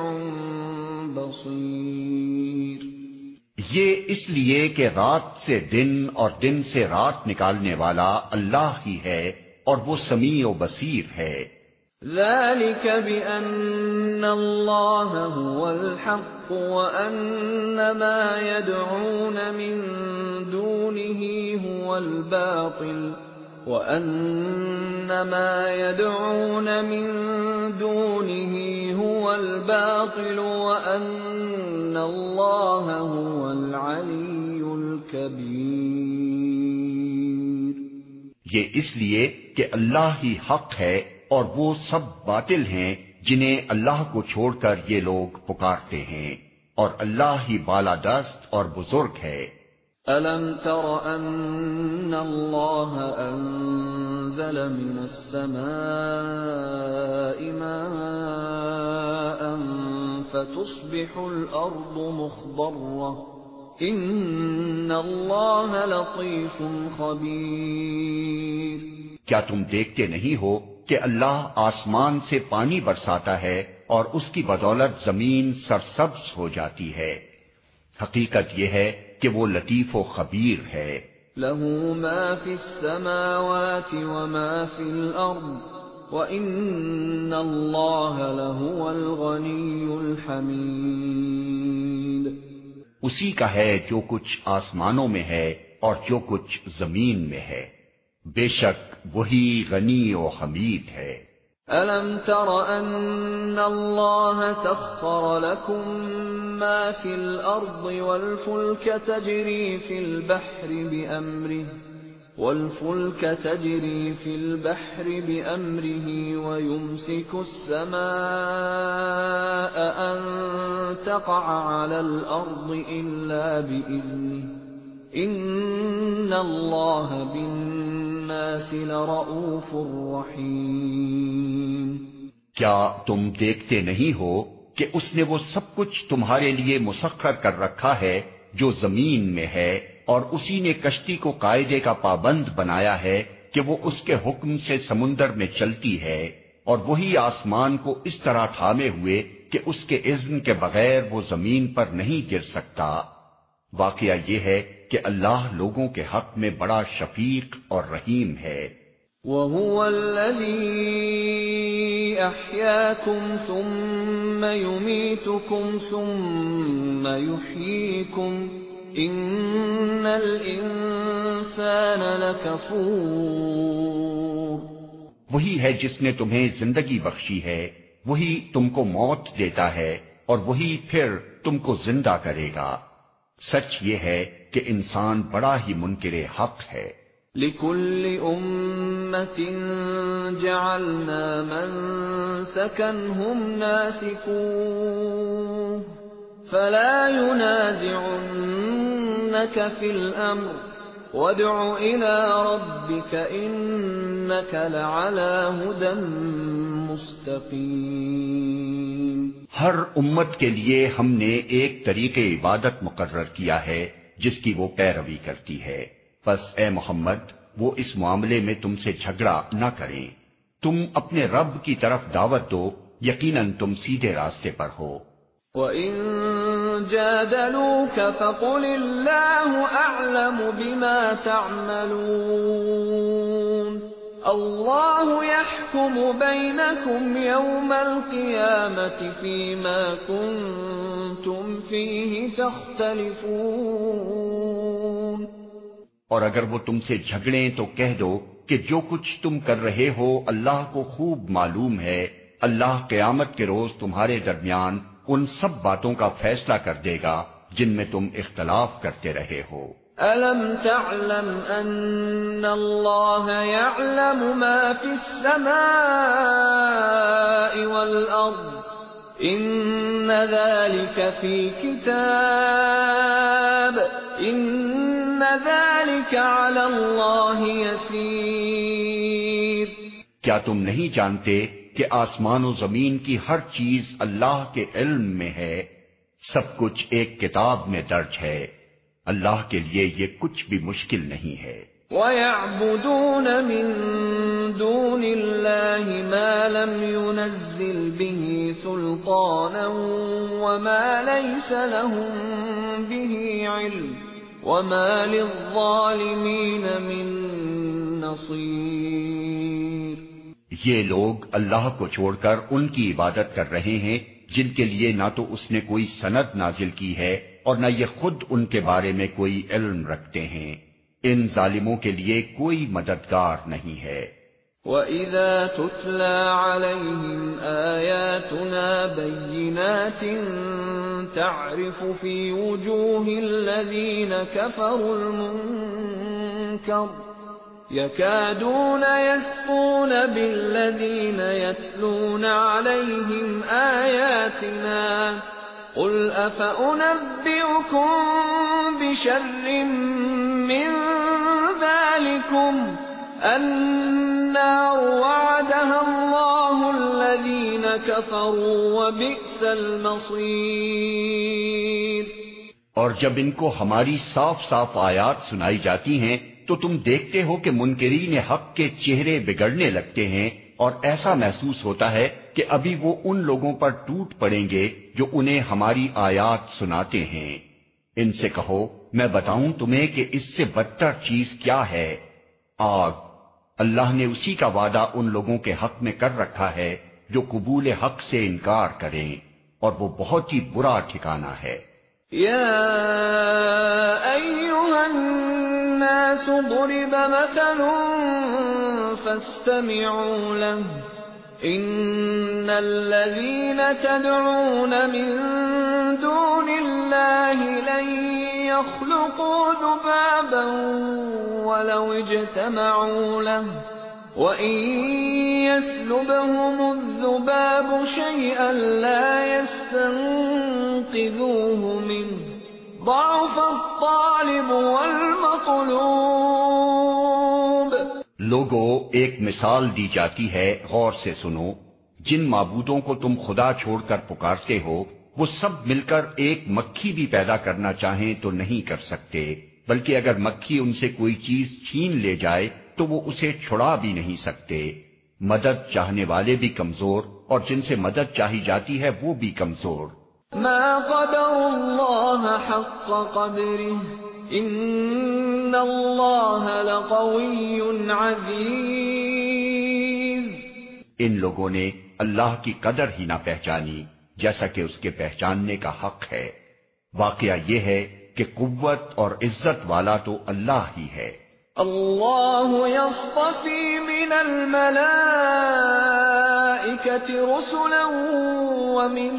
Speaker 1: بَصِيرٌ۔
Speaker 2: یہ اس لیے کہ رات سے دن اور دن سے رات نکالنے والا اللہ ہی ہے اور وہ سمیع و بصیر ہے۔
Speaker 1: ذَلِكَ بِأَنَّ اللَّهَ هُوَ الْحَقُّ وَأَنَّ مَا يَدْعُونَ مِن دُونِهِ هُوَ الْبَاطِلُ وَأَنَّ مَا يَدْعُونَ مِن دُونِهِ هُوَ الْبَاطِلُ وَأَنَّ اللَّهَ هُوَ الْعَلِيُّ الْكَبِيرُ۔
Speaker 2: یہ اس لیے کہ اللہ ہی حق ہے اور وہ سب باطل ہیں جنہیں اللہ کو چھوڑ کر یہ لوگ پکارتے ہیں، اور اللہ ہی بالادست اور بزرگ ہے۔
Speaker 1: أَلَمْ تَرَ أَنَّ اللَّهَ أَنزَلَ مِنَ السَّمَاءِ مَاءً فَتُصْبِحُ الْأَرْضُ مُخْضَرَّةً إِنَّ اللَّهَ لَطِيفٌ خَبِيرٌ۔
Speaker 2: کیا تم دیکھتے نہیں ہو کہ اللہ آسمان سے پانی برساتا ہے اور اس کی بدولت زمین سرسبز ہو جاتی ہے؟ حقیقت یہ ہے کہ وہ لطیف و خبیر ہے۔
Speaker 1: لَهُ مَا فِي السَّمَاوَاتِ وَمَا فِي الْأَرْضِ وَإِنَّ اللَّهَ لَهُوَ الْغَنِيُّ الْحَمِيدُ۔
Speaker 2: اسی کا ہے جو کچھ آسمانوں میں ہے اور جو کچھ زمین میں ہے، بے شک وہی غنی و حمید ہے۔
Speaker 1: أَلَمْ تَرَ أَنَّ اللَّهَ سَخَّرَ لَكُم مَّا فِي الْأَرْضِ وَالْفُلْكَ تَجْرِي فِي الْبَحْرِ بِأَمْرِهِ وَالْفُلْكَ تَجْرِي فِي الْبَحْرِ بِأَمْرِهِ وَيُمْسِكُ السَّمَاءَ أَن تَقَعَ عَلَى الْأَرْضِ إِلَّا بِإِذْنِهِ ان اللہ بالناس لرؤوف رحیم۔
Speaker 2: کیا تم دیکھتے نہیں ہو کہ اس نے وہ سب کچھ تمہارے لیے مسخر کر رکھا ہے جو زمین میں ہے، اور اسی نے کشتی کو قاعدے کا پابند بنایا ہے کہ وہ اس کے حکم سے سمندر میں چلتی ہے، اور وہی آسمان کو اس طرح تھامے ہوئے کہ اس کے اذن کے بغیر وہ زمین پر نہیں گر سکتا۔ واقعہ یہ ہے کہ اللہ لوگوں کے حق میں بڑا شفیق اور رحیم ہے۔
Speaker 1: وَهُوَ الَّذِي أَحْيَاكُمْ ثُمَّ يُمِيتُكُمْ ثُمَّ يُحْيِيكُمْ إِنَّ الْإِنسَانَ لَكَفُورٌ۔
Speaker 2: وہی ہے جس نے تمہیں زندگی بخشی ہے، وہی تم کو موت دیتا ہے، اور وہی پھر تم کو زندہ کرے گا۔ سچ یہ ہے کہ انسان بڑا ہی منکر حق ہے۔
Speaker 1: لِكُلِّ أُمَّةٍ جَعَلْنَا مَنسَكًا هُمْ نَاسِكُوهُ فَلَا يُنَازِعُنَّكَ فِي الْأَمْرِ وَادْعُ إِلَى رَبِّكَ إِنَّكَ لَعَلَى هُدًى مُسْتَقِيمٍ۔
Speaker 2: ہر امت کے لیے ہم نے ایک طریقے عبادت مقرر کیا ہے جس کی وہ پیروی کرتی ہے، پس اے محمد وہ اس معاملے میں تم سے جھگڑا نہ کریں، تم اپنے رب کی طرف دعوت دو، یقیناً تم سیدھے راستے پر ہو۔
Speaker 1: وَإِن جَادَلُوكَ فَقُلِ اللَّهُ أَعْلَمُ بِمَا تَعْمَلُونَ اللَّهُ يَحْكُمُ بَيْنَكُمْ يَوْمَ الْقِيَامَةِ فِيمَا كُنتُمْ فِيهِ تَخْتَلِفُونَ۔
Speaker 2: اور اگر وہ تم سے جھگڑیں تو کہہ دو کہ جو کچھ تم کر رہے ہو اللہ کو خوب معلوم ہے، اللہ قیامت کے روز تمہارے درمیان ان سب باتوں کا فیصلہ کر دے گا جن میں تم اختلاف کرتے رہے ہو۔
Speaker 1: أَلَمْ تَعْلَمْ أَنَّ اللَّهَ يَعْلَمُ مَا فِي السَّمَاءِ وَالْأَرْضِ إِنَّ ذَلِكَ فِي كِتَابٍ إِنَّ ذَلِكَ عَلَى اللَّهِ يَسِيرٌ۔
Speaker 2: کیا تم نہیں جانتے کہ آسمان و زمین کی ہر چیز اللہ کے علم میں ہے، سب کچھ ایک کتاب میں درج ہے، اللہ کے لیے یہ کچھ بھی مشکل نہیں ہے۔
Speaker 1: وَيَعْبُدُونَ مِن دُونِ اللَّهِ مَا لَمْ يُنَزِّلْ بِهِ سُلْطَانًا وَمَا لَيْسَ لَهُم بِهِ عِلْمٌ وَمَا لِلظَّالِمِينَ مِن نَّصِيرٍ۔
Speaker 2: یہ لوگ اللہ کو چھوڑ کر ان کی عبادت کر رہے ہیں جن کے لیے نہ تو اس نے کوئی سند نازل کی ہے اور نہ یہ خود ان کے بارے میں کوئی علم رکھتے ہیں، ان ظالموں کے لیے کوئی مددگار نہیں ہے۔
Speaker 1: وَإِذَا تُتْلَى عَلَيْهِمْ آيَاتُنَا بَيِّنَاتٍ تَعْرِفُ فِي وُجُوهِ الَّذِينَ كَفَرُوا الْمُنكَرَ يَكَادُونَ يَسْطُونَ بِالَّذِينَ يَتْلُونَ عَلَيْهِمْ آيَاتِنَا قُلْ أَفَأُنَبِّئُكُم بِشَرٍّ مِّن ذَلِكُمْ النَّارُ وَعَدَهَا اللَّهُ الَّذِينَ كَفَرُوا وَبِئْسَ الْمَصِيرُ۔
Speaker 2: اور جب ان کو ہماری صاف صاف آیات سنائی جاتی ہیں تو تم دیکھتے ہو کہ منکرین حق کے چہرے بگڑنے لگتے ہیں، اور ایسا محسوس ہوتا ہے کہ ابھی وہ ان لوگوں پر ٹوٹ پڑیں گے جو انہیں ہماری آیات سناتے ہیں۔ ان سے کہو میں بتاؤں تمہیں کہ اس سے بدتر چیز کیا ہے؟ آگ۔ اللہ نے اسی کا وعدہ ان لوگوں کے حق میں کر رکھا ہے جو قبول حق سے انکار کریں، اور وہ بہت ہی برا ٹھکانہ ہے۔
Speaker 1: يَا أَيُّهَا النَّاسُ ضُرِبَ مَثَلٌ فَاسْتَمِعُوا لَهُ إِنَّ الَّذِينَ تَدْعُونَ مِن دُونِ اللَّهِ لَن يَخْلُقُوا ذُبَابًا وَلَوِ اجْتَمَعُوا لَهُ وَإِن يَسْلُبْهُمُ الذُّبَابُ شَيْئًا لَّا يَسْتَنقِذُوهُ مِنْهُ ضعف الطالب والمطلوب.
Speaker 2: لوگوں، ایک مثال دی جاتی ہے، غور سے سنو. جن معبودوں کو تم خدا چھوڑ کر پکارتے ہو، وہ سب مل کر ایک مکھی بھی پیدا کرنا چاہیں تو نہیں کر سکتے، بلکہ اگر مکھی ان سے کوئی چیز چھین لے جائے تو وہ اسے چھڑا بھی نہیں سکتے. مدد چاہنے والے بھی کمزور اور جن سے مدد چاہی جاتی ہے وہ بھی کمزور.
Speaker 1: ما قدر اللہ حق قدره ان اللہ لقوی عزیز.
Speaker 2: ان لوگوں نے اللہ کی قدر ہی نہ پہچانی جیسا کہ اس کے پہچاننے کا حق ہے. واقعہ یہ ہے کہ قوت اور عزت والا تو اللہ ہی ہے.
Speaker 1: اللہ یصطفی من الملائکۃ رسلا ومن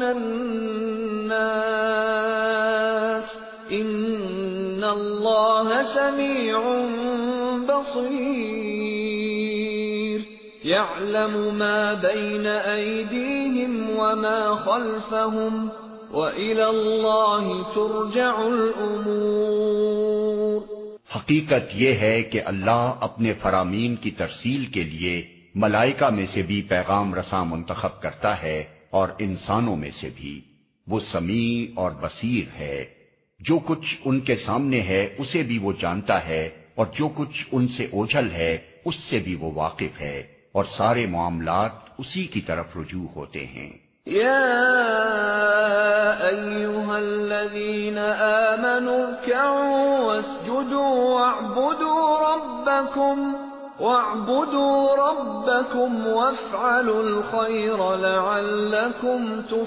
Speaker 1: الناس ان اللہ سمیع بصیر. يعلم ما بين أيديهم وما خلفهم وإلى الله ترجع الأمور.
Speaker 2: حقیقت یہ ہے کہ اللہ اپنے فرامین کی ترسیل کے لیے ملائکہ میں سے بھی پیغام رساں منتخب کرتا ہے اور انسانوں میں سے بھی. وہ سمیع اور بصیر ہے. جو کچھ ان کے سامنے ہے اسے بھی وہ جانتا ہے اور جو کچھ ان سے اوجھل ہے اس سے بھی وہ واقف ہے اور سارے معاملات اسی کی طرف رجوع ہوتے ہیں.
Speaker 1: یا ایھا الذین آمنوا ارکعوا واسجدوا واعبدوا ربکم واعبدوا ربکم وافعلوا الخیر لعلکم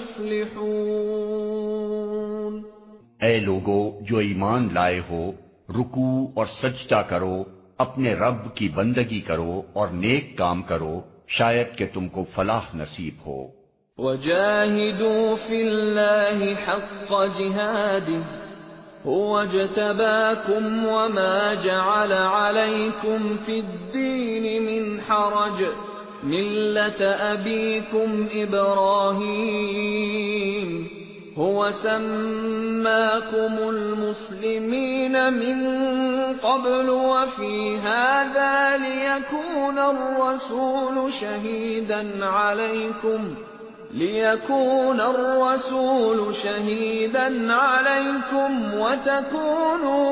Speaker 1: تفلحون.
Speaker 2: اے لوگو جو ایمان لائے ہو، رکوع اور سجدہ کرو، اپنے رب کی بندگی کرو اور نیک کام کرو، شاید کہ تم کو فلاح نصیب ہو.
Speaker 1: وَجَاهِدُوا فِي اللَّهِ حَقَّ جِهَادِهِ هُوَ اجْتَبَاكُمْ وَمَا جَعَلَ عَلَيْكُمْ فِي الدِّينِ مِنْ حَرَجٍ مِلَّةَ أَبِيكُمْ إِبْرَاهِيمَ هو سماكم المسلمين من قبل وفي هذا ليكون الرسول شهيدا عليكم ليكون الرسول شهيدا عليكم وتكونوا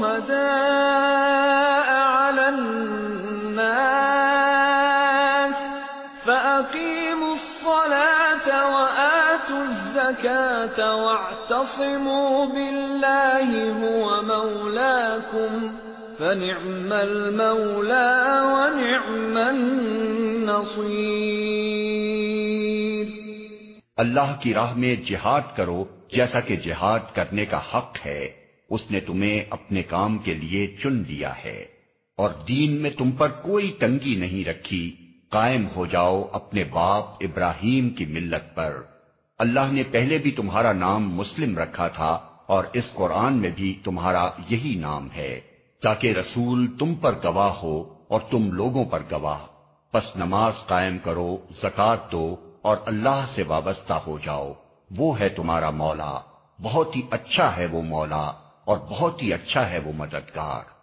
Speaker 1: شهداء على الناس فأقيموا الصلاة وآتوا الزكاة واعتصموا بالله هو مولاكم فنعم المولى ونعم النصير.
Speaker 2: اللہ کی راہ میں جہاد کرو جیسا کہ جہاد کرنے کا حق ہے. اس نے تمہیں اپنے کام کے لیے چن لیا ہے اور دین میں تم پر کوئی تنگی نہیں رکھی. قائم ہو جاؤ اپنے باپ ابراہیم کی ملت پر. اللہ نے پہلے بھی تمہارا نام مسلم رکھا تھا اور اس قرآن میں بھی تمہارا یہی نام ہے تاکہ رسول تم پر گواہ ہو اور تم لوگوں پر گواہ. پس نماز قائم کرو، زکوٰۃ دو اور اللہ سے وابستہ ہو جاؤ. وہ ہے تمہارا مولا، بہت ہی اچھا ہے وہ مولا اور بہت ہی اچھا ہے وہ مددگار.